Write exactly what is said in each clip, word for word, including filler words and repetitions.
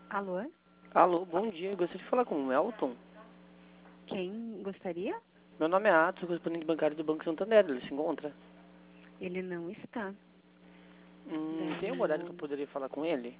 Alô? Alô, bom dia. Eu gostaria de falar com o Elton. Quem gostaria? Meu nome é Atos, sou correspondente bancário do Banco Santander. Ele se encontra? Ele não está. Hum, tem um Daí horário que eu o- poderia falar com ele?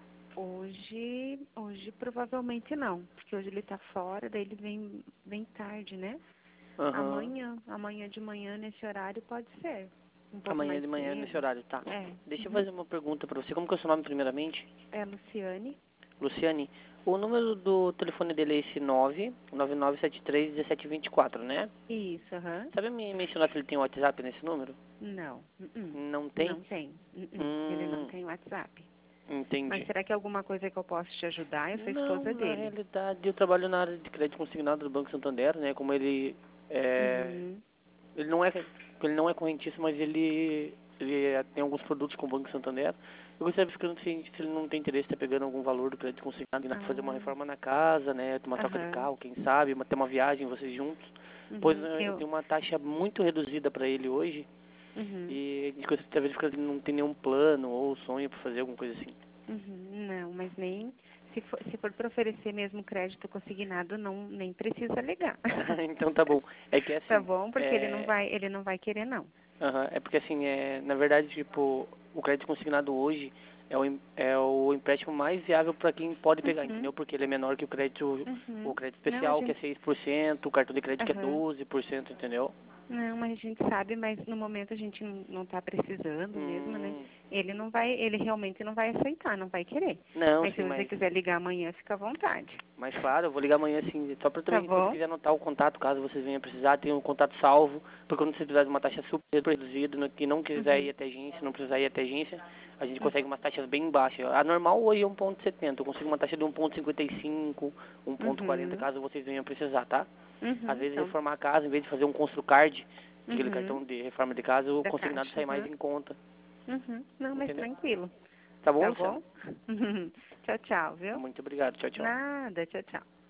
hoje, hoje provavelmente não, porque hoje ele está fora, daí ele vem, vem tarde, né? Aham. Amanhã, amanhã de manhã nesse horário pode ser. Um pouco Amanhã mais de manhã nesse cedo. horário, tá. É. Deixa eu Uhum. fazer uma pergunta pra você. Como que é o seu nome primeiramente? É Luciane? Luciane. O número do telefone dele é esse nove nove nove sete três um sete dois quatro, né? Isso, aham. Sabe me mencionar se ele tem WhatsApp nesse número? Não. Uh-uh. Não tem? Não tem. Uh-uh. Ele não Hum, tem WhatsApp. Mas entendi. será que é alguma coisa que eu posso te ajudar? Eu sou Não, esposa na dele. realidade eu trabalho na área de crédito consignado do Banco Santander, né? Como ele é, Uhum. ele não é ele não é correntista, mas ele ele é- tem alguns produtos com o Banco Santander. Eu gostaria de ficar se, se ele não tem interesse em estar pegando algum valor do crédito consignado e fazer uma Ah, reforma na casa, né? Ter uma troca de aham. carro, quem sabe, uma- ter uma viagem vocês juntos. Pois Uhum. né, eu Eu. tenho uma taxa muito reduzida para ele hoje Uhum. e a gente gostaria de verificar se ele não tem nenhum plano ou sonho para fazer alguma coisa assim. Uhum. Não, mas nem se for, se for para oferecer mesmo crédito consignado, não nem precisa ligar. Então tá bom. É que Tá assim, bom? Porque ele não é, vai, ele não vai querer não. aham, é porque assim, é, na verdade, tipo, o crédito consignado hoje é o, em- é o empréstimo mais viável para quem pode pegar, Uhum. entendeu? Porque ele é menor que o crédito, o Uhum. crédito Não, a especial, que é gente, seis por cento, o cartão de crédito que é aham. doze por cento, entendeu? Não, mas a gente sabe, mas no momento a gente não, não tá precisando mesmo, né? Hum, Ele não vai, ele realmente não vai aceitar, não vai querer. não, Mas se sim, você mas, quiser ligar amanhã, fica à vontade. mas claro, eu vou ligar amanhã assim, só para Tá também, se você bom? quiser anotar o contato, caso vocês venham precisar, tem um contato salvo, porque quando você precisar de uma taxa super reduzida, no- que não quiser ir Uhum. até agência, não precisar ir até agência, a gente Uhum. consegue umas taxas bem baixas. A normal hoje é um ponto setenta, eu consigo uma taxa de um ponto cinquenta e cinco, um ponto quarenta, Uhum. caso vocês venham precisar, tá? Às Uhum. vezes Então, reformar a casa, em vez de fazer um ConstruCard, aquele uhum. cartão de reforma de casa, o Da consignado caixa, sai mais uhum. em conta, Uhum. Não, mas entendeu? tranquilo. Tá bom, Tá Luciano? bom? Tchau, tchau, viu? Muito obrigado, tchau, tchau. Nada, tchau, tchau.